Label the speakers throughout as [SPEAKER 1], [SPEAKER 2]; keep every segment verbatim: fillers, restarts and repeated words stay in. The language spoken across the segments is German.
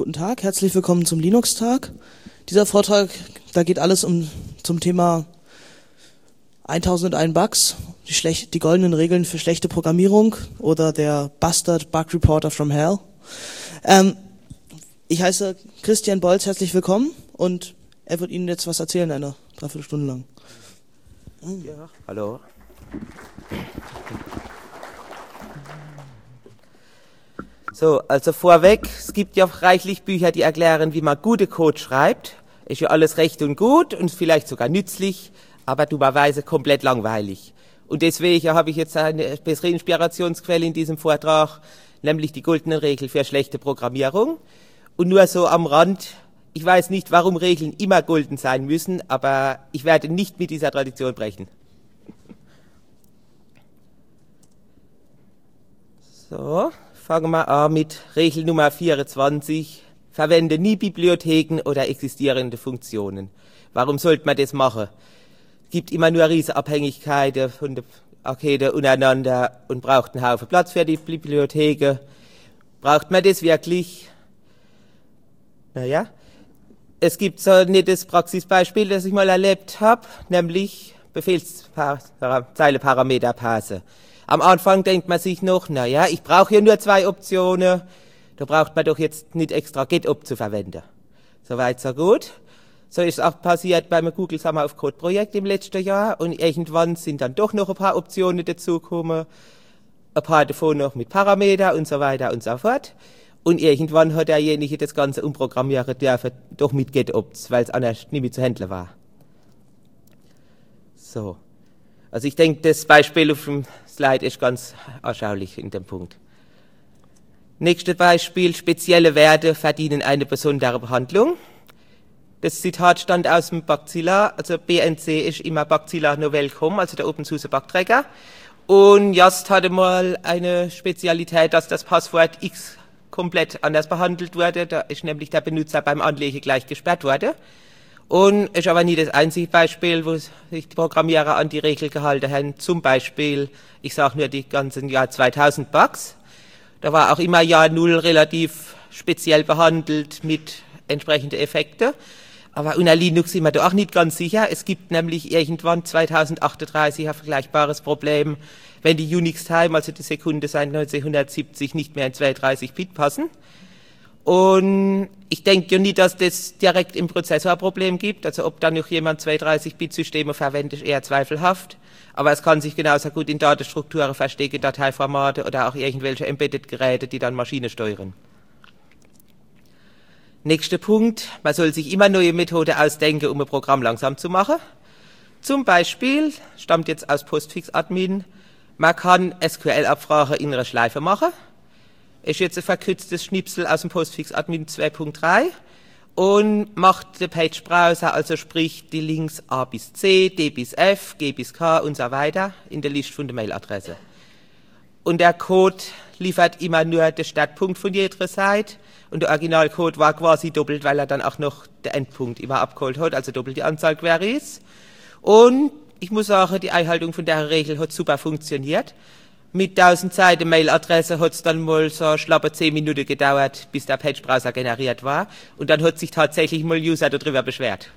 [SPEAKER 1] guten Tag, herzlich willkommen zum Linux-Tag. Dieser Vortrag, da geht alles um zum Thema tausendundeins Bugs, die, schlecht, die goldenen Regeln für schlechte Programmierung oder der Bastard Bug Reporter from Hell. Ähm, ich heiße Christian Bolz, herzlich willkommen und er wird Ihnen jetzt was erzählen, eine Dreiviertelstunde lang.
[SPEAKER 2] Ja, hallo. So, also vorweg, es gibt ja reichlich Bücher, die erklären, wie man gute Code schreibt. Ist ja alles recht und gut und vielleicht sogar nützlich, aber dummerweise komplett langweilig. Und deswegen habe ich jetzt eine bessere Inspirationsquelle in diesem Vortrag, nämlich die goldene Regel für schlechte Programmierung. Und nur so am Rand, ich weiß nicht, warum Regeln immer golden sein müssen, aber ich werde nicht mit dieser Tradition brechen. So, fangen wir an mit Regel Nummer vierundzwanzig. Verwende nie Bibliotheken oder existierende Funktionen. Warum sollte man das machen? Es gibt immer nur Riesenabhängigkeiten von den Paketen untereinander und braucht einen Haufen Platz für die Bibliotheken. Braucht man das wirklich? Naja, es gibt so ein nettes Praxisbeispiel, das ich mal erlebt habe, nämlich Befehlszeileparameter passen. Am Anfang denkt man sich noch, naja, ich brauche hier nur zwei Optionen, da braucht man doch jetzt nicht extra GetOp zu verwenden. Soweit, so gut. So ist es auch passiert beim Google Summer of Code Projekt im letzten Jahr und irgendwann sind dann doch noch ein paar Optionen dazugekommen, ein paar davon noch mit Parameter und so weiter und so fort. Und irgendwann hat derjenige das Ganze umprogrammieren dürfen, doch mit GetOps, weil es anders nicht mehr zu handeln war. So. Also ich denke, das Beispiel auf dem Slide ist ganz anschaulich in dem Punkt. Nächstes Beispiel, spezielle Werte verdienen eine besondere Behandlung. Das Zitat stammt aus dem Bugzilla, also B N C ist immer Bugzilla Novell Punkt com, also der Open Source Bugtracker. Und Just hatte mal eine Spezialität, dass das Passwort X komplett anders behandelt wurde. Da ist nämlich der Benutzer beim Anlegen gleich gesperrt worden. Und ist aber nie das einzige Beispiel, wo sich die Programmierer an die Regel gehalten haben. Zum Beispiel, ich sage nur die ganzen Jahr zweitausend Bugs. Da war auch immer Jahr Null relativ speziell behandelt mit entsprechenden Effekten. Aber unter Linux sind wir da auch nicht ganz sicher. Es gibt nämlich irgendwann zweitausendachtunddreißig ein vergleichbares Problem, wenn die Unix-Time, also die Sekunde seit neunzehnhundertsiebzig, nicht mehr in zweiunddreißig Bit passen. Und ich denke ja nicht, dass das direkt im Prozessor ein Problem gibt. Also ob da noch jemand zweiunddreißig Bit Systeme verwendet, ist eher zweifelhaft. Aber es kann sich genauso gut in Datenstrukturen verstecken, Dateiformate oder auch irgendwelche Embedded-Geräte, die dann Maschine steuern. Nächster Punkt. Man soll sich immer neue Methoden ausdenken, um ein Programm langsam zu machen. Zum Beispiel, stammt jetzt aus Postfix-Admin, man kann S Q L-Abfragen in einer Schleife machen. Ist jetzt ein verkürztes Schnipsel aus dem Postfix-Admin zwei Punkt drei und macht den Page-Browser, also sprich die Links A bis C, D bis F, G bis K und so weiter in der Liste von der Mailadresse. Und der Code liefert immer nur den Startpunkt von jeder Seite und der Originalcode war quasi doppelt, weil er dann auch noch den Endpunkt immer abgeholt hat, also doppelt die Anzahl Queries. Und ich muss sagen, die Einhaltung von der Regel hat super funktioniert. Mit tausend Seiten Mailadresse hat es dann mal so schlappe zehn Minuten gedauert, bis der Page-Browser generiert war. Und dann hat sich tatsächlich mal User darüber beschwert.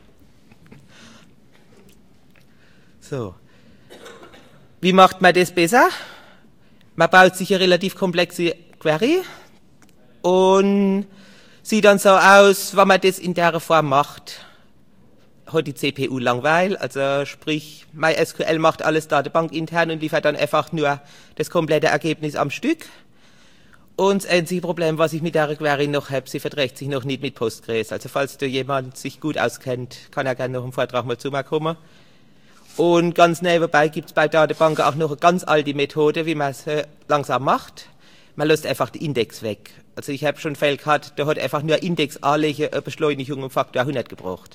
[SPEAKER 2] So. Wie macht man das besser? Man baut sich eine relativ komplexe Query und sieht dann so aus, wenn man das in der Form macht, hat die C P U Langweil, also sprich MySQL macht alles Datenbank intern und liefert dann einfach nur das komplette Ergebnis am Stück. Und das einzige Problem, was ich mit der Query noch habe, sie verträgt sich noch nicht mit Postgres. Also falls da jemand sich gut auskennt, kann er gerne noch im Vortrag mal zu mir kommen. Und ganz nebenbei gibt es bei Datenbanken auch noch eine ganz alte Methode, wie man es langsam macht. Man lässt einfach den Index weg. Also ich habe schon Fälle gehabt, da hat einfach nur Index anlegen eine Beschleunigung um Faktor hundert gebraucht.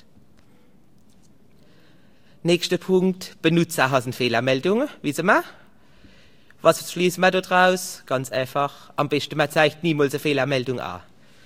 [SPEAKER 2] Nächster Punkt, Benutzer hassen Fehlermeldungen, wissen wir. Was schließen wir daraus? Ganz einfach, am besten man zeigt niemals eine Fehlermeldung an.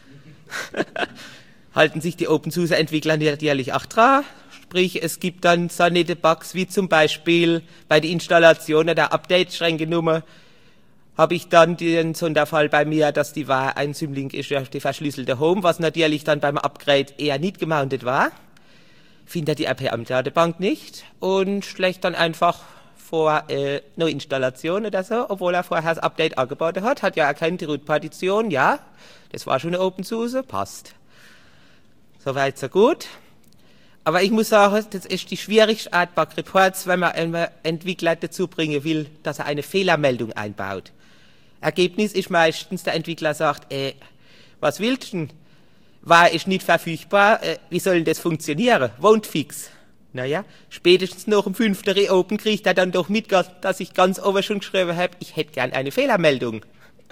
[SPEAKER 2] Halten sich die Open-Source-Entwickler natürlich auch dran. Sprich, es gibt dann so nette Bugs, wie zum Beispiel bei der Installation der Update-Schränke-Nummer habe ich dann den Sonderfall bei mir, dass die war, ein Symlink ist ja die verschlüsselte Home, was natürlich dann beim Upgrade eher nicht gemountet war. Findet die R P M-Datenbank nicht und schlägt dann einfach vor äh, Neuinstallation oder so, obwohl er vorher das Update angeboten hat, hat ja erkannt, die Root-Partition, ja, das war schon eine OpenSUSE, passt. Soweit so gut. Aber ich muss sagen, das ist die schwierigste Art Bug Reports, wenn man einen Entwickler dazu bringen will, dass er eine Fehlermeldung einbaut. Ergebnis ist meistens, der Entwickler sagt, äh, was willst du denn? War ist nicht verfügbar, äh, wie soll denn das funktionieren? Won't fix. Naja, spätestens nach dem fünften Reopen kriegt er dann doch mit, dass ich ganz oben schon geschrieben habe, ich hätte gern eine Fehlermeldung.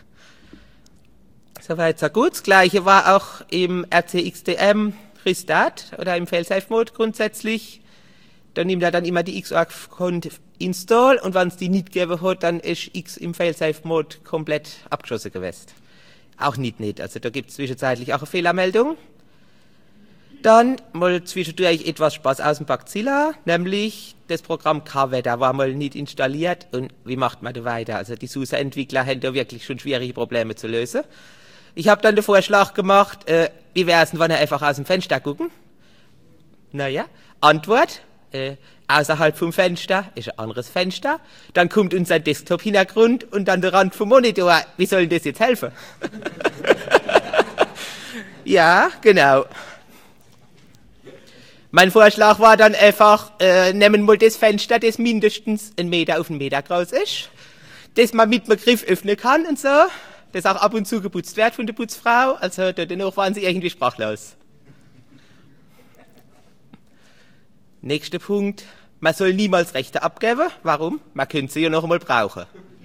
[SPEAKER 2] Soweit so gut. Das Gleiche war auch im R C X D M Restart oder im Failsafe-Mode grundsätzlich. Da nimmt er dann immer die Xorg-Conf install und wenn es die nicht gegeben hat, dann ist X im Failsafe-Mode komplett abgeschossen gewesen. Auch nicht nicht. Also da gibt es zwischenzeitlich auch eine Fehlermeldung. Dann mal zwischendurch etwas Spaß aus dem Bugzilla, nämlich das Programm K-Weather war mal nicht installiert und wie macht man da weiter? Also die SUSE-Entwickler haben da wirklich schon schwierige Probleme zu lösen. Ich habe dann den Vorschlag gemacht, äh, wie wäre es denn, wenn wir einfach aus dem Fenster gucken? Naja, Antwort, äh, außerhalb vom Fenster ist ein anderes Fenster, dann kommt unser Desktop-Hintergrund und dann der Rand vom Monitor. Wie soll denn das jetzt helfen? Ja, genau. Mein Vorschlag war dann einfach, äh, nehmen wir das Fenster, das mindestens einen Meter auf einen Meter groß ist, das man mit dem Griff öffnen kann und so, das auch ab und zu geputzt wird von der Putzfrau, also danach waren sie irgendwie sprachlos. Nächster Punkt, man soll niemals Rechte abgeben. Warum? Man könnte sie ja noch einmal brauchen.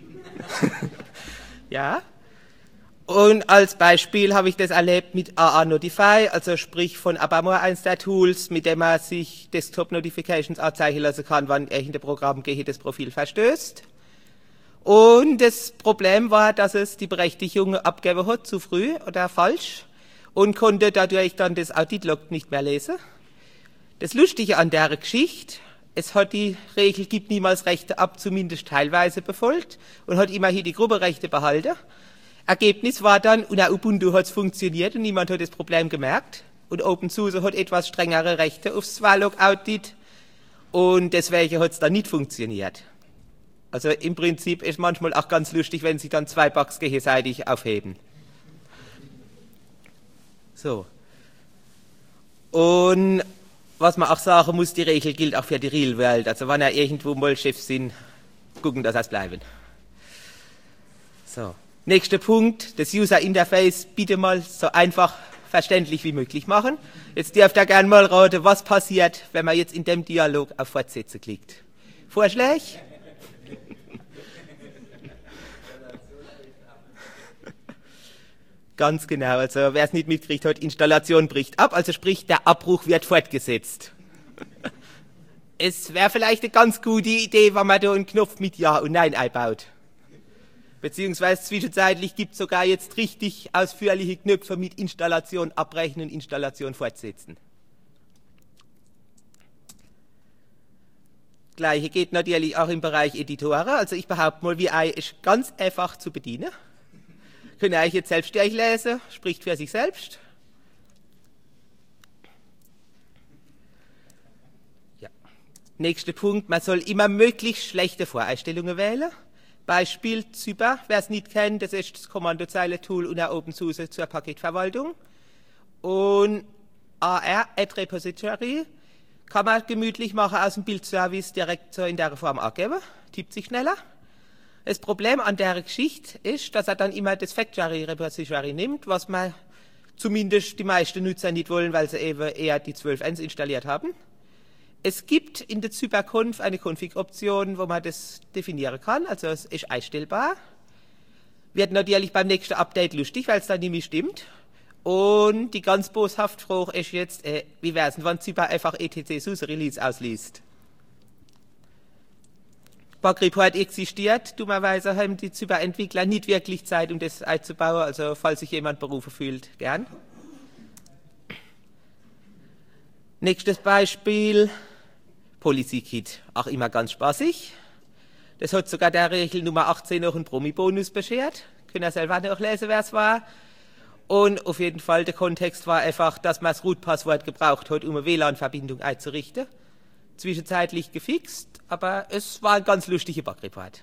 [SPEAKER 2] Ja. Und als Beispiel habe ich das erlebt mit A A Notify, also sprich von Abamor, eins der Tools, mit dem man sich Desktop Notifications anzeigen lassen kann, wann irgendein Programm gegen das Profil verstößt. Und das Problem war, dass es die Berechtigung abgegeben hat, zu früh oder falsch, und konnte dadurch dann das Audit-Log nicht mehr lesen. Das Lustige an der Geschichte, es hat die Regel, gibt niemals Rechte ab, zumindest teilweise befolgt, und hat immerhin die Gruppenrechte behalten. Ergebnis war dann, unter Ubuntu hat es funktioniert und niemand hat das Problem gemerkt. Und OpenSUSE hat etwas strengere Rechte aufs Swalog-Audit und deswegen hat es dann nicht funktioniert. Also im Prinzip ist manchmal auch ganz lustig, wenn sich dann zwei Bugs gegenseitig aufheben. So. Und was man auch sagen muss, die Regel gilt auch für die Real World. Also wenn er irgendwo mal Chefs sind, gucken, dass es bleiben. So. Nächster Punkt, das User Interface bitte mal so einfach verständlich wie möglich machen. Jetzt dürft ihr gerne mal raten, was passiert, wenn man jetzt in dem Dialog auf Fortsetzen klickt. Vorschläge? Ganz genau, also wer es nicht mitkriegt hat, Installation bricht ab, also sprich, der Abbruch wird fortgesetzt. Es wäre vielleicht eine ganz gute Idee, wenn man da einen Knopf mit Ja und Nein einbaut. Beziehungsweise zwischenzeitlich gibt es sogar jetzt richtig ausführliche Knöpfe mit Installation abbrechen und Installation fortsetzen. Gleiche geht natürlich auch im Bereich Editore. Also ich behaupte mal, V I ist ganz einfach zu bedienen. Könnt ihr euch jetzt selbst durchlesen, spricht für sich selbst. Ja. Nächster Punkt, man soll immer möglichst schlechte Voreinstellungen wählen. Beispiel Zyber, wer es nicht kennt, das ist das Kommandozeile-Tool unter OpenSUSE zur Paketverwaltung. Und A R, Add Repository, kann man gemütlich machen aus dem Bildservice direkt so in der Form angeben, tippt sich schneller. Das Problem an der Geschichte ist, dass er dann immer das Factory Repository nimmt, was man zumindest die meisten Nutzer nicht wollen, weil sie eben eher die zwölf Punkt eins installiert haben. Es gibt in der Zyberconf eine Config-Option, wo man das definieren kann, also es ist einstellbar. Wird natürlich beim nächsten Update lustig, weil es dann nämlich stimmt. Und die ganz boshaft Frage ist jetzt, äh, wie wäre es denn, wenn Zyber einfach etc SUSE Release ausliest? Bug Report existiert, dummerweise haben die Zyber-Entwickler nicht wirklich Zeit, um das einzubauen, also falls sich jemand berufen fühlt, gern. Nächstes Beispiel, Policy Kit, auch immer ganz spaßig. Das hat sogar der Regel Nummer achtzehn noch einen Promi-Bonus beschert. Können ihr selber nachlesen, wer es war. Und auf jeden Fall, der Kontext war einfach, dass man das Root-Passwort gebraucht hat, um eine W L A N-Verbindung einzurichten. Zwischenzeitlich gefixt, aber es war ein ganz lustiger Bug-Report.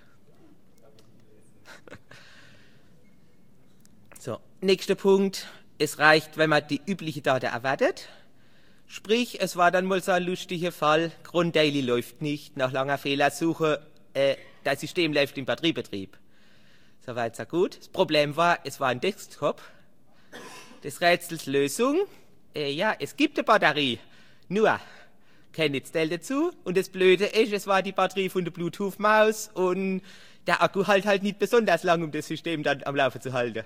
[SPEAKER 2] So, nächster Punkt. Es reicht, wenn man die übliche Daten erwartet. Sprich, es war dann mal so ein lustiger Fall. Cron Daily läuft nicht. Nach langer Fehlersuche, äh, das System läuft im Batteriebetrieb. Soweit so gut. Das Problem war, es war ein Desktop. Des Rätsels Lösung, äh, ja, es gibt eine Batterie, nur kein Netzteil dazu. Und das Blöde ist, es war die Batterie von der Bluetooth-Maus und der Akku halt halt nicht besonders lang, um das System dann am Laufen zu halten.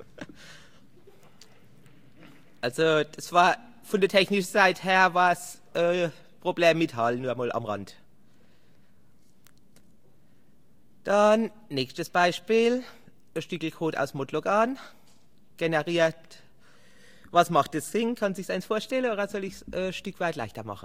[SPEAKER 2] Also das war von der technischen Seite her war es äh, Problem mit Hall, nur mal am Rand. Dann nächstes Beispiel, ein Stück Code aus Modlogan, generiert. Was macht das Ding? Kann sich eins vorstellen oder soll ich es äh, ein Stück weit leichter machen?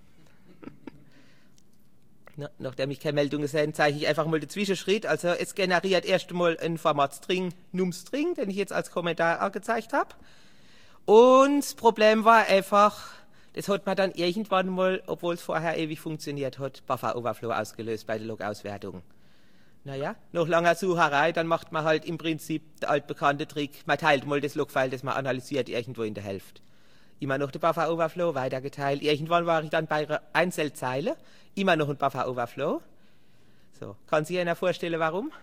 [SPEAKER 2] Na, nachdem ich keine Meldungen sehe, zeige ich einfach mal den Zwischenschritt. Also es generiert erst einmal ein Format-String, Num-String, den ich jetzt als Kommentar angezeigt habe. Und das Problem war einfach, das hat man dann irgendwann mal, obwohl es vorher ewig funktioniert hat, Buffer-Overflow ausgelöst bei der Log-Auswertung. Naja, nach langer Sucherei, dann macht man halt im Prinzip der altbekannte Trick, man teilt mal das Logfile, das man analysiert, irgendwo in der Hälfte. Immer noch der Buffer-Overflow, weitergeteilt. Irgendwann war ich dann bei einer Einzelzeile, immer noch ein Buffer-Overflow. So, kann sich einer vorstellen, warum?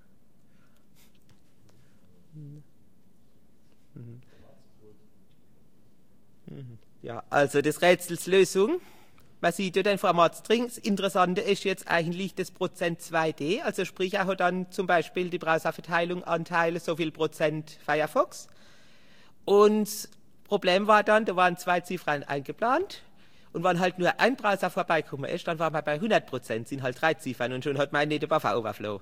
[SPEAKER 2] Ja, also des Rätsels Lösung. Man sieht ja den Format-String. Das Interessante ist jetzt eigentlich das Prozent zwei D, also sprich, er hat dann zum Beispiel die Browserverteilung Anteile, so viel Prozent Firefox. Und das Problem war dann, da waren zwei Ziffern eingeplant und wenn halt nur ein Browser vorbeikommen ist, dann war man bei hundert Prozent, sind halt drei Ziffern und schon hat man nicht den Buffer-Overflow.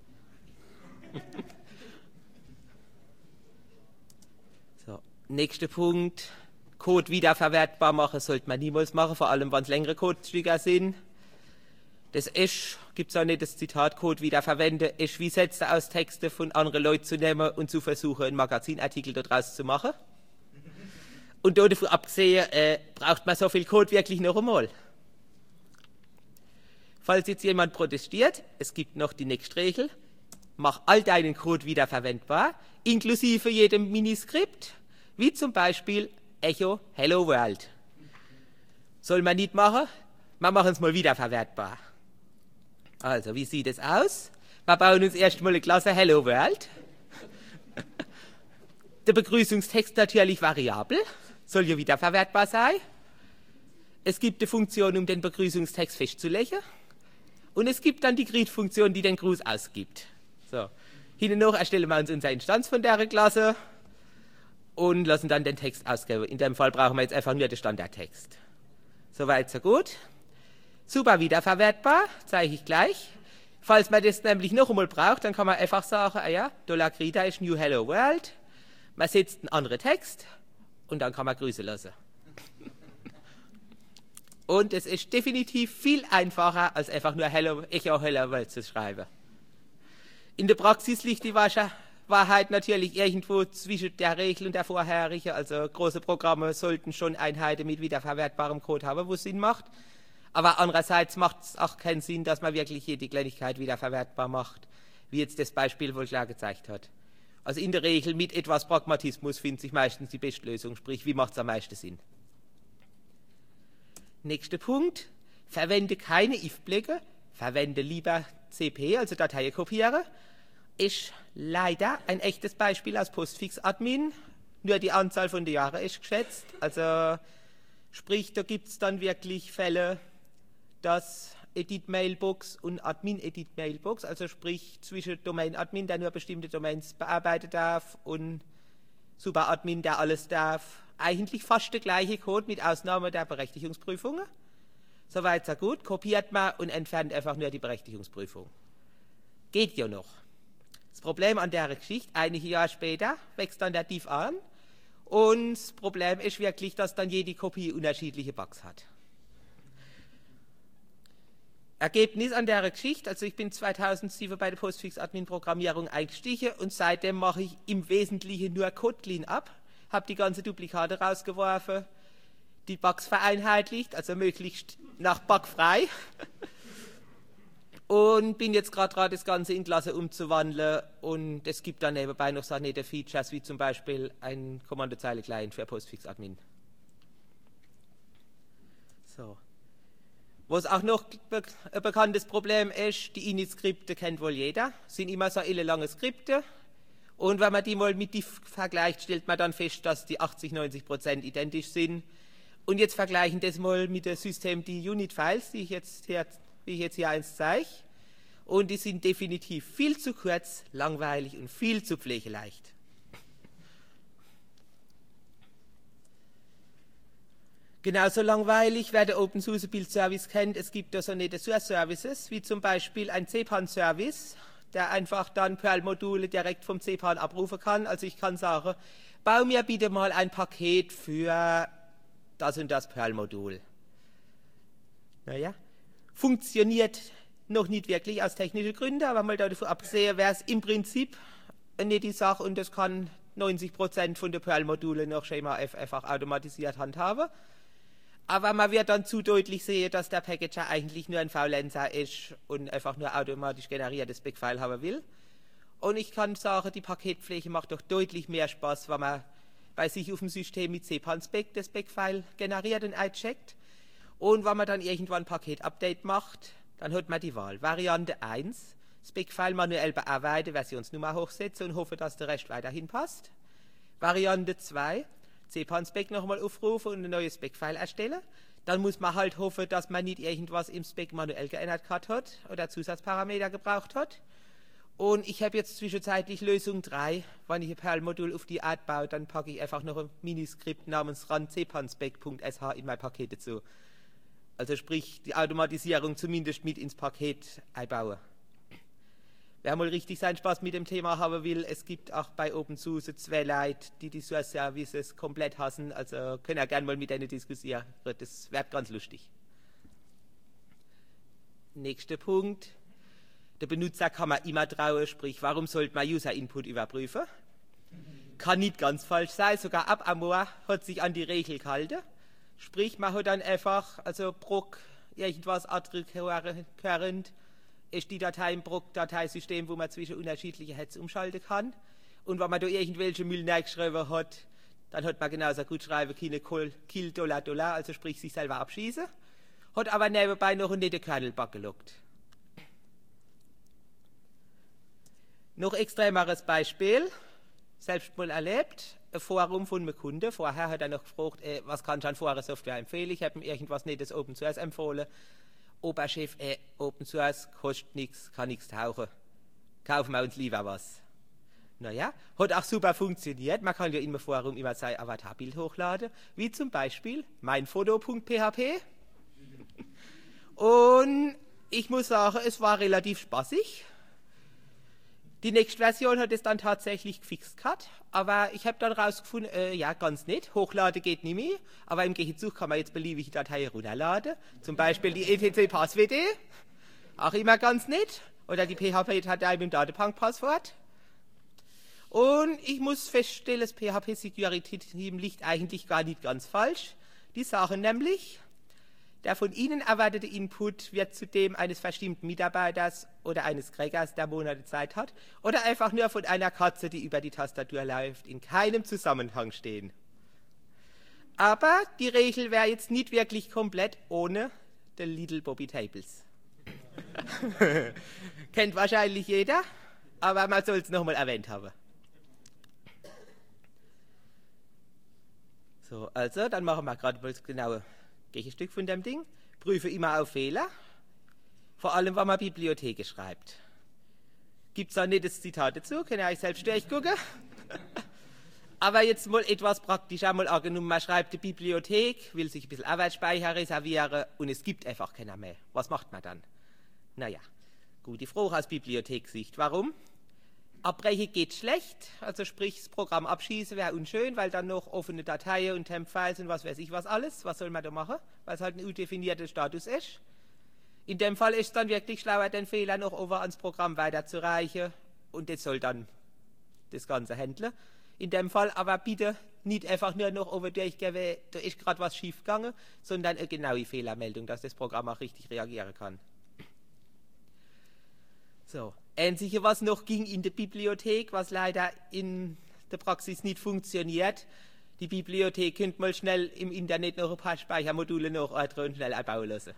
[SPEAKER 2] So, nächster Punkt. Code wiederverwertbar machen sollte man niemals machen, vor allem wenn es längere Codestücke sind. Das ist, gibt es auch nicht das Zitat, Code wiederverwenden, ist wie Sätze aus Texten von anderen Leuten zu nehmen und zu versuchen, einen Magazinartikel daraus zu machen. Und davon abgesehen, äh, braucht man so viel Code wirklich noch einmal. Falls jetzt jemand protestiert, es gibt noch die nächste Regel, mach all deinen Code wiederverwendbar, inklusive jedem Miniskript, wie zum Beispiel Echo Hello World. Soll man nicht machen? Wir machen es mal wiederverwertbar. Also, wie sieht es aus? Wir bauen uns erstmal eine Klasse Hello World. Der Begrüßungstext natürlich variabel, soll ja wiederverwertbar sein. Es gibt eine Funktion, um den Begrüßungstext festzulegen. Und es gibt dann die Greet-Funktion, die den Gruß ausgibt. So. Hinten noch erstellen wir uns unsere Instanz von der Klasse und lassen dann den Text ausgeben. In dem Fall brauchen wir jetzt einfach nur den Standardtext. Soweit, so gut. Super wiederverwertbar, zeige ich gleich. Falls man das nämlich noch einmal braucht, dann kann man einfach sagen, ah ja, Dollar Greta ist New Hello World. Man setzt einen anderen Text und dann kann man Grüße lassen. Und es ist definitiv viel einfacher, als einfach nur Hello, Echo Hello World zu schreiben. In der Praxis liegt die Wahrheit natürlich irgendwo zwischen der Regel und der vorherigen. Also große Programme sollten schon Einheiten mit wiederverwertbarem Code haben, wo es Sinn macht. Aber andererseits macht es auch keinen Sinn, dass man wirklich jede Kleinigkeit wiederverwertbar macht, wie jetzt das Beispiel wohl klar gezeigt hat. Also in der Regel mit etwas Pragmatismus findet sich meistens die beste Lösung, sprich, wie macht es am meisten Sinn. Nächster Punkt, verwende keine if-Blöcke, verwende lieber C P, also Dateien kopiere. Ist leider ein echtes Beispiel aus Postfix-Admin, nur die Anzahl von den Jahren ist geschätzt. Also sprich, da gibt es dann wirklich Fälle, dass Edit-Mailbox und Admin-Edit-Mailbox, also sprich zwischen Domain-Admin, der nur bestimmte Domains bearbeiten darf, und Super-Admin, der alles darf, eigentlich fast der gleiche Code mit Ausnahme der Berechtigungsprüfungen. Soweit so gut, kopiert man und entfernt einfach nur die Berechtigungsprüfung. Geht ja noch. Das Problem an der Geschichte, einige Jahre später, wächst dann der Div an und das Problem ist wirklich, dass dann jede Kopie unterschiedliche Bugs hat. Ergebnis an der Geschichte, also ich bin zweitausendsieben bei der Postfix-Admin-Programmierung eingestiegen und seitdem mache ich im Wesentlichen nur Kotlin ab, habe die ganze Duplikate rausgeworfen, die Bugs vereinheitlicht, also möglichst nach bugfrei und bin jetzt gerade dran, das Ganze in Klasse umzuwandeln und es gibt dann nebenbei noch so nette Features, wie zum Beispiel ein Kommandozeile-Client für Postfix-Admin. So. Was auch noch ein bekanntes Problem ist, die Init-Skripte kennt wohl jeder, sind immer so ellenlange Skripte und wenn man die mal mit diff vergleicht, stellt man dann fest, dass die achtzig, neunzig Prozent identisch sind und jetzt vergleichen das mal mit dem System die Unit-Files, die ich jetzt hier, wie ich jetzt hier eins zeige und die sind definitiv viel zu kurz, langweilig und viel zu pflegeleicht. Genauso langweilig, wer der OpenSUSE Build Service kennt, es gibt da so nette Source Services, wie zum Beispiel ein C P A N-Service, der einfach dann Perl-Module direkt vom C P A N abrufen kann. Also ich kann sagen, bau mir bitte mal ein Paket für das und das Perl-Modul. Naja, funktioniert noch nicht wirklich aus technischen Gründen, aber mal davon abgesehen, wäre es im Prinzip eine nette Sache und das kann neunzig Prozent von den Perl-Modulen noch Schema F einfach automatisiert handhaben. Aber man wird dann zu deutlich sehen, dass der Packager eigentlich nur ein Faulenzer ist und einfach nur automatisch generiertes Spec-File haben will. Und ich kann sagen, die Paketpflege macht doch deutlich mehr Spaß, wenn man bei sich auf dem System mit C P A N-Spec das Spec-File generiert und eincheckt. Und wenn man dann irgendwann ein Paket-Update macht, dann hat man die Wahl. Variante eins, Spec-File manuell bearbeiten, Versionsnummer hochsetzen und hoffe, dass der Rest weiterhin passt. Variante zwei, C P A N-Spec nochmal aufrufen und ein neues Spec-File erstellen. Dann muss man halt hoffen, dass man nicht irgendwas im Spec manuell geändert hat oder Zusatzparameter gebraucht hat. Und ich habe jetzt zwischenzeitlich Lösung drei. Wenn ich ein Perl-Modul auf die Art baue, dann packe ich einfach noch ein Miniskript namens run cpanspec.sh in mein Paket dazu. Also sprich, die Automatisierung zumindest mit ins Paket einbauen. Wer mal richtig seinen Spaß mit dem Thema haben will, es gibt auch bei OpenSUSE zwei Leute, die die Source Services komplett hassen, also können ja gerne mal mit denen diskutieren, das wird ganz lustig. Nächster Punkt, der Benutzer kann man immer trauen, sprich, warum sollte man User Input überprüfen? Kann nicht ganz falsch sein, sogar AppAmor hat sich an die Regel gehalten, sprich, man hat dann einfach, also Proc, irgendwas adrecurrent, ist die Datei im Proc-Dateisystem, wo man zwischen unterschiedliche Heads umschalten kann. Und wenn man da irgendwelche Müll geschrieben hat, dann hat man genauso gut schreiben können, Kill Dollar Dollar, also sprich sich selber abschießen. Hat aber nebenbei noch einen netten Kernel-Bug gelockt. Noch extremeres Beispiel, selbst mal erlebt, ein Forum von einem Kunden. Vorher hat er noch gefragt, äh, was kann ich an Foren-Software empfehlen? Ich habe ihm irgendwas nettes Open Source empfohlen. Oberchef, äh, Open Source kostet nichts, kann nichts tauchen. Kaufen wir uns lieber was. Naja, hat auch super funktioniert. Man kann ja im Forum immer sein Avatarbild hochladen, wie zum Beispiel meinfoto punkt p h p. Und ich muss sagen, es war relativ spaßig. Die nächste Version hat es dann tatsächlich gefixt gehabt, aber ich habe dann rausgefunden, äh, ja, ganz nett, hochladen geht nicht mehr, aber im Gegenzug kann man jetzt beliebige Dateien runterladen, zum Beispiel die E T C-Passwd, auch immer ganz nett, oder die P H P-Datei mit dem Datenbank-Passwort. Und ich muss feststellen, das P H P-Security-Team liegt eigentlich gar nicht ganz falsch. Die sagen nämlich, der von Ihnen erwartete Input wird zu dem eines verstimmten Mitarbeiters oder eines Crackers, der Monate Zeit hat, oder einfach nur von einer Katze, die über die Tastatur läuft, in keinem Zusammenhang stehen. Aber die Regel wäre jetzt nicht wirklich komplett ohne the Little Bobby Tables. Kennt wahrscheinlich jeder, aber man soll es nochmal erwähnt haben. So, also, dann machen wir gerade mal das genaue Gegenstück von dem Ding. Prüfe immer auf Fehler. Vor allem, wenn man Bibliotheken schreibt. Gibt es da nicht das Zitat dazu? Könnt ihr euch selbst durchgucken? Aber jetzt mal etwas praktisch einmal angenommen. Man schreibt eine Bibliothek, will sich ein bisschen Arbeitsspeicher reservieren und es gibt einfach keiner mehr. Was macht man dann? Naja, gute Frage aus Bibliothekssicht. Warum? Abbrechen geht schlecht, also sprich das Programm abschießen wäre unschön, weil dann noch offene Dateien und Temp-Files und was weiß ich was alles. Was soll man da machen? Weil es halt ein undefinierter Status ist. In dem Fall ist es dann wirklich schlauer, den Fehler noch over ans Programm weiterzureichen und das soll dann das Ganze handeln. In dem Fall aber bitte nicht einfach nur noch over durchgeben, da ist gerade was schief gegangen, sondern eine genaue Fehlermeldung, dass das Programm auch richtig reagieren kann. So, ähnliche was noch ging in der Bibliothek, was leider in der Praxis nicht funktioniert. Die Bibliothek könnt mal schnell im Internet noch ein paar Speichermodule noch ordnen und schnell einbauen lassen.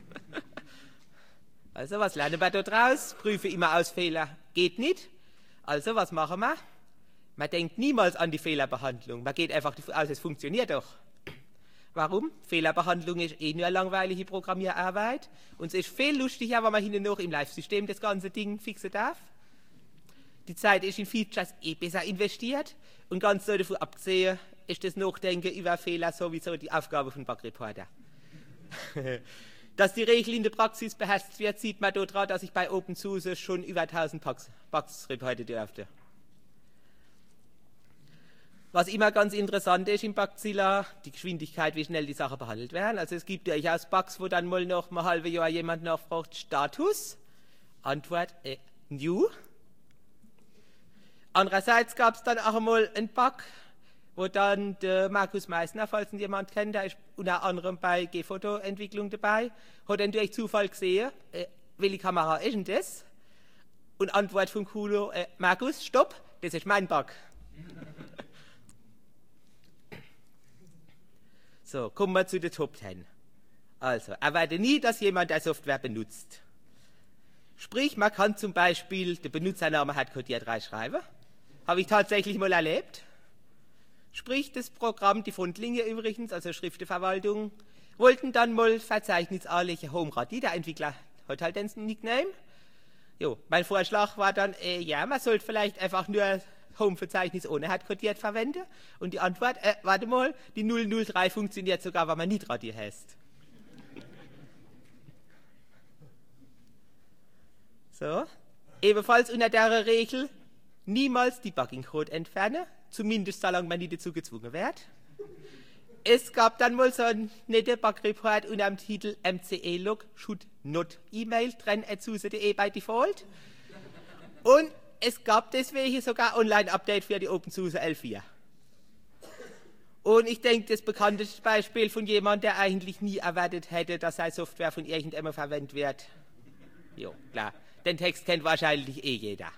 [SPEAKER 2] Also, was lernen wir da draus? Prüfe immer aus Fehler. Geht nicht. Also, was machen wir? Man denkt niemals an die Fehlerbehandlung. Man geht einfach davon aus, es funktioniert doch. Warum? Fehlerbehandlung ist eh nur langweilige Programmierarbeit. Und es ist viel lustiger, wenn man hinten noch im Live-System das ganze Ding fixen darf. Die Zeit ist in Features eh besser investiert. Und ganz so davon abgesehen, ist das Nachdenken über Fehler sowieso die Aufgabe von Bug-Reporter. Dass die Regel in der Praxis beherrscht wird, sieht man daran, dass ich bei OpenSUSE schon über tausend Bugs, Bugs reporten durfte. Was immer ganz interessant ist im Bugzilla, die Geschwindigkeit, wie schnell die Sachen behandelt werden. Also es gibt durchaus Bugs, wo dann mal noch ein halbes Jahr jemand nachfragt, Status, Antwort, äh, new. Andererseits gab es dann auch einmal einen Bug, wo dann der Markus Meissner, falls ihn jemand kennt, der ist unter anderem bei G-Foto-Entwicklung dabei, hat dann durch Zufall gesehen, äh, welche Kamera ist denn das? Und Antwort von Kulo, äh, Markus, stopp, das ist mein Bug. So, kommen wir zu den Top zehn. Also, erwarte nie, dass jemand der Software benutzt. Sprich, man kann zum Beispiel den Benutzernamen hardcodiert reinschreiben. Habe ich tatsächlich mal erlebt. Sprich, das Programm, die Frontlinie übrigens, also Schriftenverwaltung, wollten dann mal Verzeichnis anlegen, HomeRadi, der Entwickler hat halt den Nickname. Jo, mein Vorschlag war dann, äh, ja, man sollte vielleicht einfach nur Home-Verzeichnis ohne hardcodiert verwenden. Und die Antwort, äh, warte mal, die null null drei funktioniert sogar, wenn man nicht Radi heißt. So, ebenfalls unter der Regel, niemals Debugging-Code entfernen, zumindest solange man nicht dazu gezwungen wird. Es gab dann mal so einen netten Bug-Report unter dem Titel M C E-Log should not email dran at suse punkt de by default. Und es gab deswegen sogar Online-Update für die OpenSUSE elf Punkt vier. Und ich denke, das bekannteste Beispiel von jemandem, der eigentlich nie erwartet hätte, dass seine Software von irgendjemandem verwendet wird. Jo, klar. Den Text kennt wahrscheinlich eh jeder.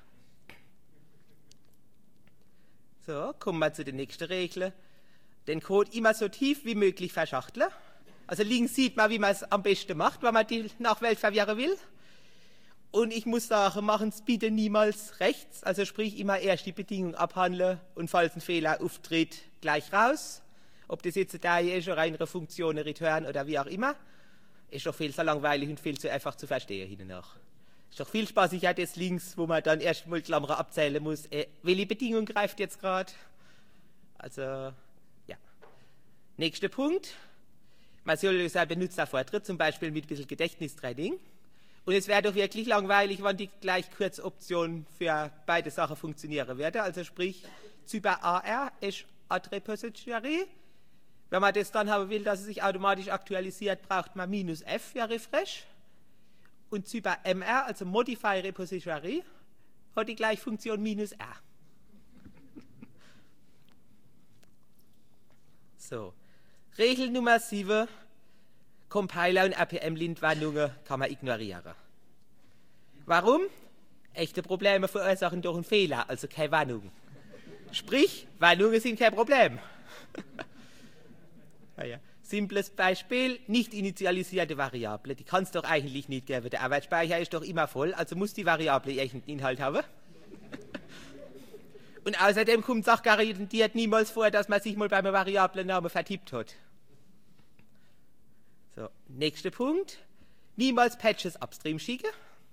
[SPEAKER 2] So, kommen wir zu den nächsten Regeln. Den Code immer so tief wie möglich verschachteln. Also links sieht man, wie man es am besten macht, wenn man die Nachwelt verwirren will. Und ich muss sagen, machen es bitte niemals rechts. Also sprich, immer erst die Bedingung abhandeln und falls ein Fehler auftritt, gleich raus. Ob das jetzt da ist oder eine Funktion, eine Return oder wie auch immer. Ist doch viel zu langweilig und viel zu einfach zu verstehen hinten nach. Ist doch viel spaßiger das links, wo man dann erst mal Klammern abzählen muss. Äh, welche Bedingung greift jetzt gerade? Also, ja. Nächster Punkt. Man soll seinen Benutzer vortritt, zum Beispiel mit ein bisschen Gedächtnistraining. Und es wäre doch wirklich langweilig, wenn die gleich Kurzoption für beide Sachen funktionieren würde. Also sprich, Zyber A R ist Add Repository. Wenn man das dann haben will, dass es sich automatisch aktualisiert, braucht man minus F für Refresh. Und Zyber M R, also Modify Repository, hat die gleiche Funktion minus R. So. Regel Nummer sieben. Compiler und R P M-Lint-Warnungen kann man ignorieren. Warum? Echte Probleme verursachen durch einen Fehler, also keine Warnung. Sprich, Warnungen sind kein Problem. Naja. Simples Beispiel, nicht initialisierte Variable. Die kann es doch eigentlich nicht geben. Der Arbeitsspeicher ist doch immer voll, also muss die Variable irgendeinen Inhalt haben. Und außerdem kommt es auch garantiert niemals vor, dass man sich mal beim Variablennamen vertippt hat. So, nächster Punkt. Niemals Patches upstream schicken.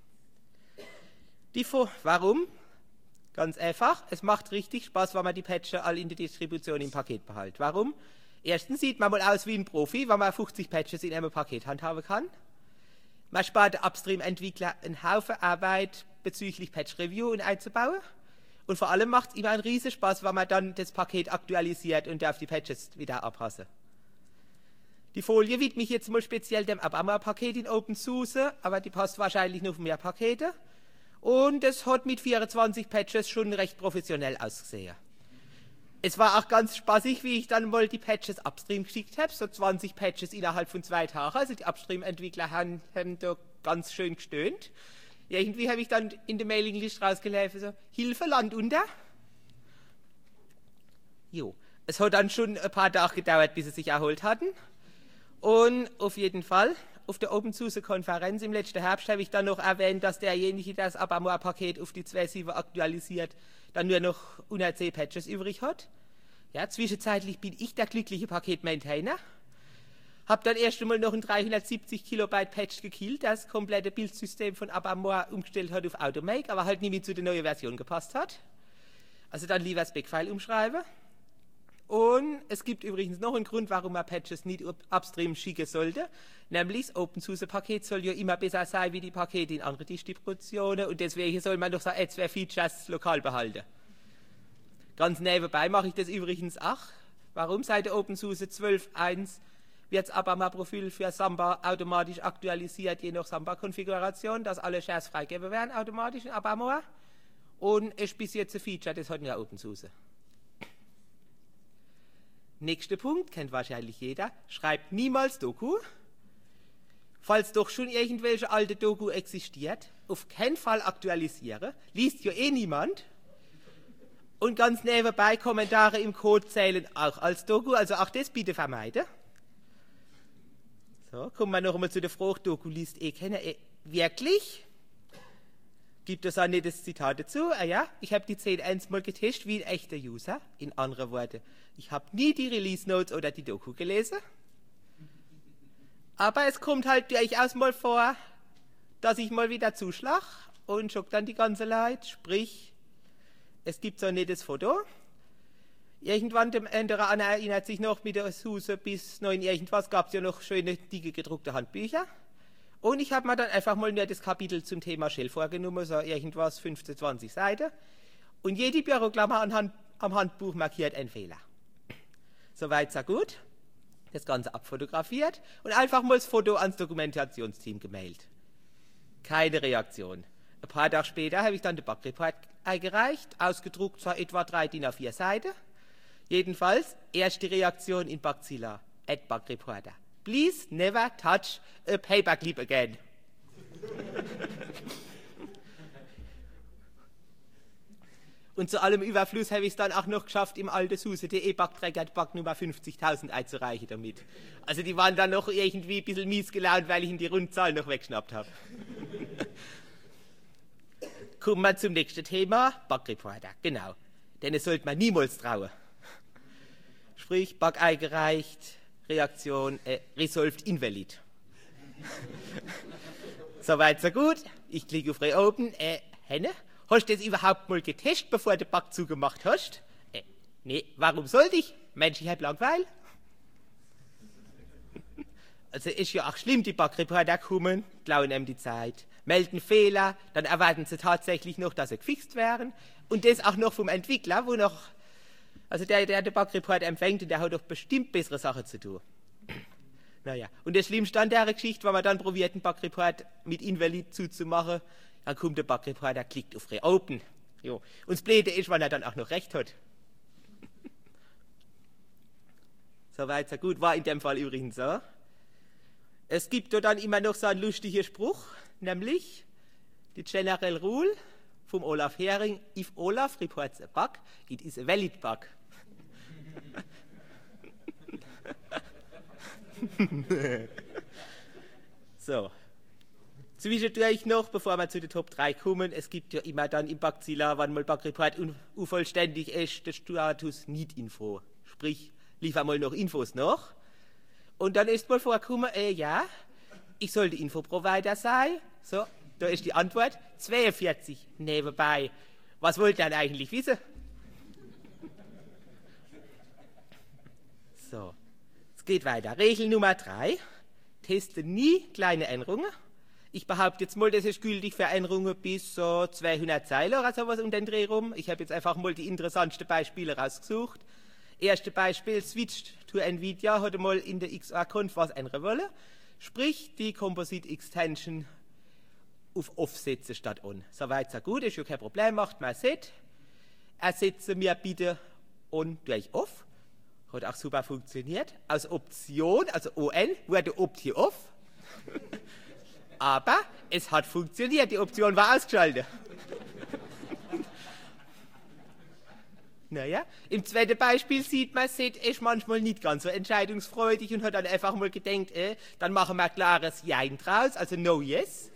[SPEAKER 2] Die Warum? Ganz einfach. Es macht richtig Spaß, wenn man die Patches all in der Distribution im Paket behält. Warum? Erstens sieht man mal aus wie ein Profi, wenn man fünfzig Patches in einem Paket handhaben kann. Man spart den Upstream-Entwickler einen Haufen Arbeit bezüglich Patch-Review und einzubauen. Und vor allem macht es immer einen riesen Spaß, wenn man dann das Paket aktualisiert und darf die Patches wieder abpassen. Die Folie widme ich jetzt mal speziell dem Abama-Paket in OpenSUSE, aber die passt wahrscheinlich nur auf mehr Pakete. Und es hat mit vierundzwanzig Patches schon recht professionell ausgesehen. Es war auch ganz spaßig, wie ich dann mal die Patches upstream geschickt habe, so zwanzig Patches innerhalb von zwei Tagen. Also die Upstream-Entwickler haben, haben da ganz schön gestöhnt. Irgendwie habe ich dann in der Mailingliste rausgelaufen, so, Hilfe, Land unter. Jo, es hat dann schon ein paar Tage gedauert, bis sie sich erholt hatten. Und auf jeden Fall, auf der OpenSUSE-Konferenz im letzten Herbst habe ich dann noch erwähnt, dass derjenige, der das Abama-Paket auf die zwei Punkt sieben aktualisiert, dann nur noch U N C-Patches übrig hat. Ja, zwischenzeitlich bin ich der glückliche Paket-Maintainer. Hab dann erst einmal noch ein dreihundertsiebzig Kilobyte Patch gekillt, das komplette Bildsystem von Abama umgestellt hat auf Automake, aber halt nie mit zu der neuen Version gepasst hat. Also dann lieber das Backfile umschreiben. Und es gibt übrigens noch einen Grund, warum man Patches nicht upstream schicken sollte. Nämlich das OpenSUSE-Paket soll ja immer besser sein wie die Pakete in anderen Distributionen und deswegen soll man doch so ein, zwei Features lokal behalten. Ganz nebenbei mache ich das übrigens auch. Warum? Seit der OpenSUSE zwölf Punkt eins wird das Abama-Profil für Samba automatisch aktualisiert, je nach Samba-Konfiguration, dass alle Shares freigegeben werden automatisch in Abama. Und es ist bis jetzt ein Feature, das hat ja OpenSUSE. Nächster Punkt, kennt wahrscheinlich jeder, schreibt niemals Doku. Falls doch schon irgendwelche alte Doku existiert, auf keinen Fall aktualisieren, liest ja eh niemand. Und ganz nebenbei Kommentare im Code zählen auch als Doku, also auch das bitte vermeiden. So, kommen wir noch einmal zu der Frage, Doku liest eh keiner. Eh, wirklich? Gibt es auch nicht das Zitat dazu? Ah ja, ich habe die zehn Punkt eins mal getestet wie ein echter User. In anderen Worten, ich habe nie die Release Notes oder die Doku gelesen. Aber es kommt halt durchaus mal vor, dass ich mal wieder zuschlag und schock dann die ganze Leute. Sprich, es gibt so ein nettes Foto. Irgendwann, dem Änderer erinnert sich noch mit der SUSE bis neun irgendwas, gab es ja noch schöne, dicke gedruckte Handbücher. Und ich habe mir dann einfach mal nur das Kapitel zum Thema Shell vorgenommen, so irgendwas, fünfzehn, zwanzig Seiten. Und jede Büroklammer am, Hand, am Handbuch markiert einen Fehler. Soweit, so gut. Das Ganze abfotografiert und einfach mal das Foto ans Dokumentationsteam gemailt. Keine Reaktion. Ein paar Tage später habe ich dann den Bug-Report eingereicht, ausgedruckt zwar etwa drei D I N A vier Seiten. Jedenfalls, erste Reaktion in Bugzilla, at Bug-Reporter. Please never touch a paperclip again. Und zu allem Überfluss habe ich es dann auch noch geschafft, im alten SUSE punkt de Bugtracker Bug Nummer fünfzigtausend einzureichen damit. Also die waren dann noch irgendwie ein bisschen mies gelaunt, weil ich in die Rundzahl noch weggeschnappt habe. Kommen wir zum nächsten Thema, Bug-Reporter. Genau. Denn es sollte man niemals trauen. Sprich, Bug eingereicht, Reaktion, äh, resolved invalid. Soweit, so gut. Ich klicke auf Reopen. Äh, Henne, hast du das überhaupt mal getestet, bevor du den Bug zugemacht hast? Äh, nee, warum sollte ich? Mensch, ich hab Langweil. Also ist ja auch schlimm, die Bug-Reporter kommen, klauen ihm die Zeit, melden Fehler, dann erwarten sie tatsächlich noch, dass sie gefixt werden. Und das auch noch vom Entwickler, wo noch, also der, der den Bug-Report empfängt, der hat doch bestimmt bessere Sachen zu tun. Naja, und das Schlimmste an der Geschichte, wenn man dann probiert, einen Bug-Report mit Invalid zuzumachen, dann kommt der Bug-Reporter, klickt auf Reopen. Jo. Und das Blöde ist, wenn er dann auch noch recht hat. Soweit, so gut, war in dem Fall übrigens so. Es gibt da dann immer noch so einen lustigen Spruch, nämlich die General Rule vom Olaf Hering: If Olaf reports a bug, it is a valid bug. So. Zwischendurch noch, bevor wir zu den Top drei kommen, es gibt ja immer dann im Bugzilla, wann mal Bug-Report unvollständig ist, der Status Need-Info. Sprich, liefer mal noch Infos nach. Und dann ist mal vorgekommen, äh, ja, ich sollte Infoprovider sein. So, da ist die Antwort, zweiundvierzig nebenbei. Was wollt ihr denn eigentlich wissen? So, es geht weiter. Regel Nummer drei, teste nie kleine Änderungen. Ich behaupte jetzt mal, das ist gültig für Änderungen bis so zweihundert Zeilen oder sowas um den Dreh rum. Ich habe jetzt einfach mal die interessantesten Beispiele rausgesucht. Erste Beispiel, Switch to NVIDIA hat einmal in der X R-Conf was ändern wollen. Sprich, die Composite Extension auf Off setzen statt On. Soweit so gut, ist ja kein Problem, macht man Set. Ersetze mir bitte On durch Off. Hat auch super funktioniert. Als Option, also O N, wurde Opt hier Off. Aber es hat funktioniert, die Option war ausgeschaltet. Naja, im zweiten Beispiel sieht man, Set ist manchmal nicht ganz so entscheidungsfreudig und hat dann einfach mal gedacht, äh, dann machen wir ein klares Jein draus, also No Yes.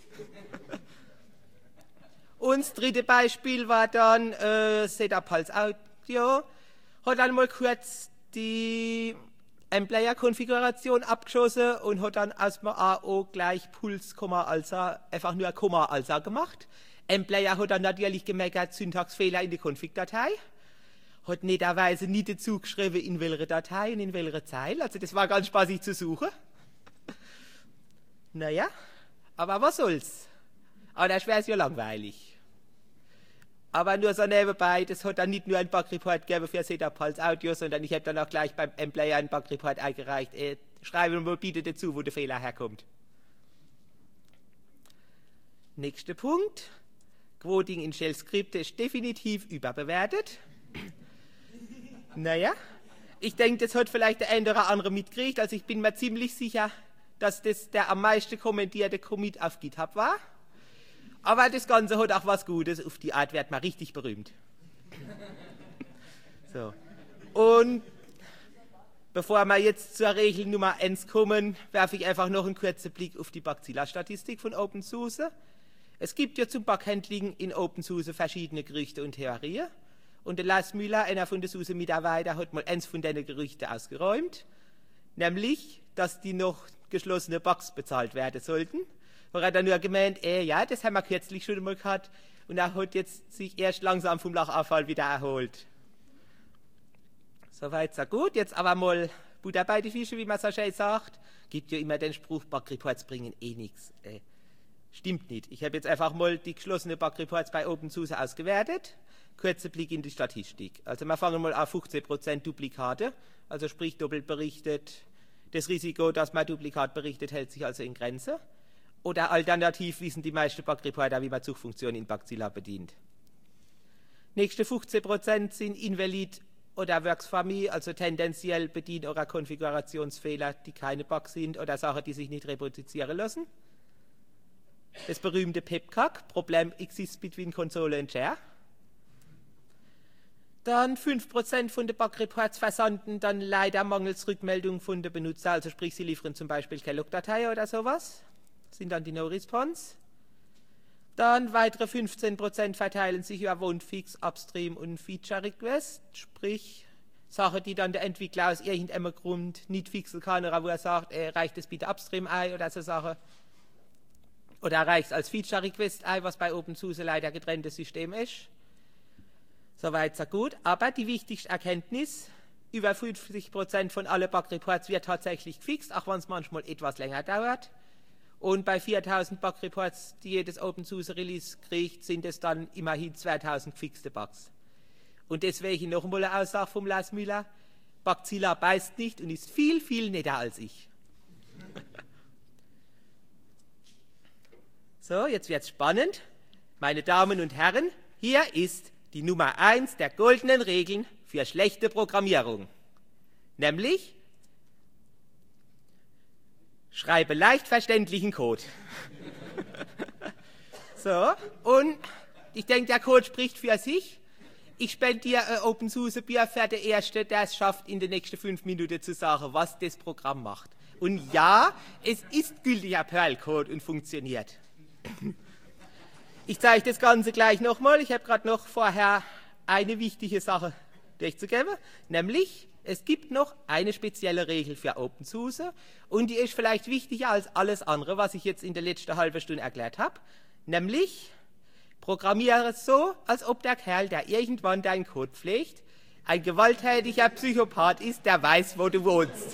[SPEAKER 2] Und das dritte Beispiel war dann äh, Setup als Audio, hat dann mal kurz die M-Player-Konfiguration abgeschossen und hat dann erstmal A O gleich Puls, Alsa, einfach nur Komma Alsa gemacht. M-Player hat dann natürlich gemerkt, Syntaxfehler in der Config-Datei. Hat netterweise nie dazu geschrieben, in welcher Datei und in welcher Zeile. Also das war ganz spaßig zu suchen. Naja, aber was soll's? Aber das wäre es ja langweilig. Aber nur so nebenbei, das hat dann nicht nur einen Bug-Report gegeben für Setup als Audio, sondern ich habe dann auch gleich beim M-Player einen Bug-Report eingereicht. Äh, schreiben wir bitte dazu, wo der Fehler herkommt. Nächster Punkt. Quoting in Shell-Skripte ist definitiv überbewertet. Naja, ich denke, das hat vielleicht der eine oder andere mitgekriegt. Also ich bin mir ziemlich sicher, dass das der am meisten kommentierte Commit auf GitHub war. Aber das Ganze hat auch was Gutes. Auf die Art wird man richtig berühmt. So. Und bevor wir jetzt zur Regel Nummer eins kommen, werfe ich einfach noch einen kurzen Blick auf die Bugzilla-Statistik von OpenSUSE. Es gibt ja zum Bughandling in OpenSUSE verschiedene Gerüchte und Theorien. Und der Lars Müller, einer von den SUSE-Mitarbeitern, hat mal eins von diesen Gerüchten ausgeräumt. Nämlich, dass die noch geschlossene Bugs bezahlt werden sollten. Da hat er nur gemeint, äh, ja, das haben wir kürzlich schon mal gehabt. Und er hat jetzt sich erst langsam vom Lachanfall wieder erholt. Soweit so gut. Jetzt aber mal Butter bei die Fische, wie man so schön sagt. Gibt ja immer den Spruch, Bug-Reports bringen eh nichts. Äh, stimmt nicht. Ich habe jetzt einfach mal die geschlossenen Bug-Reports bei OpenSUSE ausgewertet. Kurzer Blick in die Statistik. Also wir fangen mal auf fünfzehn Prozent Duplikate, also sprich doppelt berichtet. Das Risiko, dass man Duplikat berichtet, hält sich also in Grenze. Oder alternativ wissen die meisten Bug-Reporter, wie man Suchfunktionen in Bugzilla bedient. Nächste fünfzehn Prozent sind Invalid oder Works for Me, also tendenziell Bedien- oder Konfigurationsfehler, die keine Bugs sind oder Sachen, die sich nicht reproduzieren lassen. Das berühmte PEPCAC, Problem exists between Console and Share. Dann fünf Prozent von den Bug-Reports versanden dann leider mangels Rückmeldung von der Benutzer, also sprich, sie liefern zum Beispiel keine Logdatei oder sowas. Das sind dann die No-Response. Dann weitere fünfzehn Prozent verteilen sich über Won't-Fix, Upstream und Feature-Request, sprich Sachen, die dann der Entwickler aus irgendeinem Grund nicht fixen kann oder wo er sagt, äh, reicht es bitte Upstream ein oder so Sachen. Oder reicht es als Feature-Request ein, was bei OpenSUSE leider getrenntes System ist. Soweit so gut, aber die wichtigste Erkenntnis, über fünfzig Prozent von allen Bug-Reports wird tatsächlich gefixt, auch wenn es manchmal etwas länger dauert. Und bei viertausend Bug-Reports, die jedes OpenSUSE-Release kriegt, sind es dann immerhin zweitausend gefixte Bugs. Und deswegen noch einmal eine Aussage vom Lars Müller, Bugzilla beißt nicht und ist viel, viel netter als ich. So, jetzt wird's spannend. Meine Damen und Herren, hier ist die Nummer eins der goldenen Regeln für schlechte Programmierung. Nämlich, schreibe leicht verständlichen Code. So, und ich denke, der Code spricht für sich. Ich spendiere ein OpenSUSE Bier für den Erste, der es schafft, in den nächsten fünf Minuten zu sagen, was das Programm macht. Und ja, es ist gültiger Perl-Code und funktioniert. Ich zeige das Ganze gleich nochmal. Ich habe gerade noch vorher eine wichtige Sache durchzugeben, nämlich es gibt noch eine spezielle Regel für OpenSUSE und die ist vielleicht wichtiger als alles andere, was ich jetzt in der letzten halben Stunde erklärt habe, nämlich programmiere es so, als ob der Kerl, der irgendwann deinen Code pflegt, ein gewalttätiger Psychopath ist, der weiß, wo du wohnst.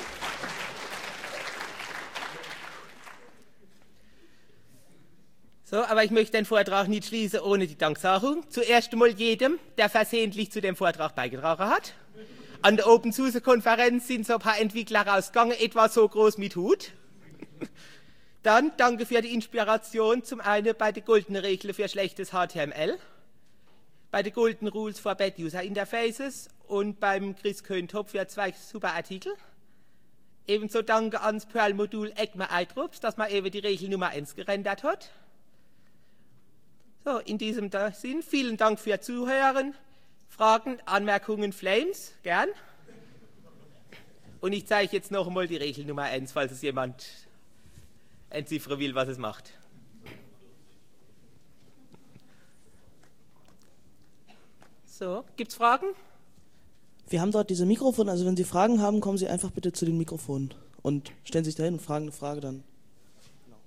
[SPEAKER 2] So, So, aber ich möchte den Vortrag nicht schließen ohne die Danksagung. Zuerst einmal jedem, der versehentlich zu dem Vortrag beigetragen hat. An der Open Source Konferenz sind so ein paar Entwickler rausgegangen, etwa so groß mit Hut. Dann danke für die Inspiration, zum einen bei den goldenen Regeln für schlechtes H T M L, bei den Golden Rules for Bad User Interfaces und beim Chris Köntop für zwei super Artikel. Ebenso danke ans Perl-Modul ECMA iDrops, dass man eben die Regel Nummer eins gerendert hat. So, in diesem Sinn, vielen Dank für Zuhören, Fragen, Anmerkungen, Flames, gern. Und ich zeige jetzt noch einmal die Regel Nummer eins, falls es jemand entziffern will, was es macht. So, gibt's Fragen?
[SPEAKER 1] Wir haben dort diese Mikrofone, also wenn Sie Fragen haben, kommen Sie einfach bitte zu den Mikrofonen und stellen sich dahin und fragen eine Frage dann. Genau.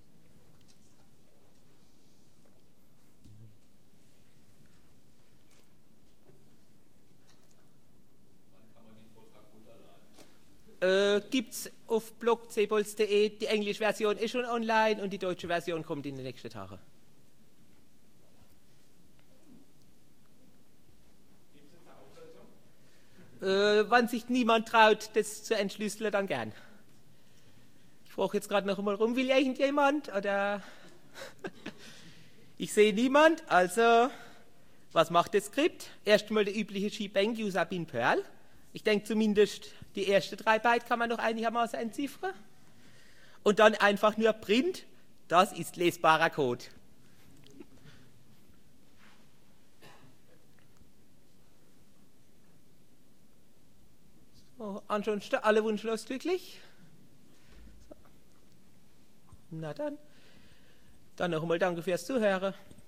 [SPEAKER 2] Äh, gibt's auf blog c bolz punkt de, die englische Version ist schon online und die deutsche Version kommt in den nächsten Tagen. Äh, wenn sich niemand traut, das zu entschlüsseln, dann gern. Ich frage jetzt gerade noch einmal rum, will irgendjemand? Oder ich sehe niemand, also was macht das Skript? Erstmal der übliche Shebang User bin Perl. Ich denke zumindest die ersten drei Byte kann man noch einigermaßen entziffern. Und dann einfach nur Print, das ist lesbarer Code. Oh, ansonsten alle wunschlos glücklich. So. Na dann. Dann noch einmal danke fürs Zuhören.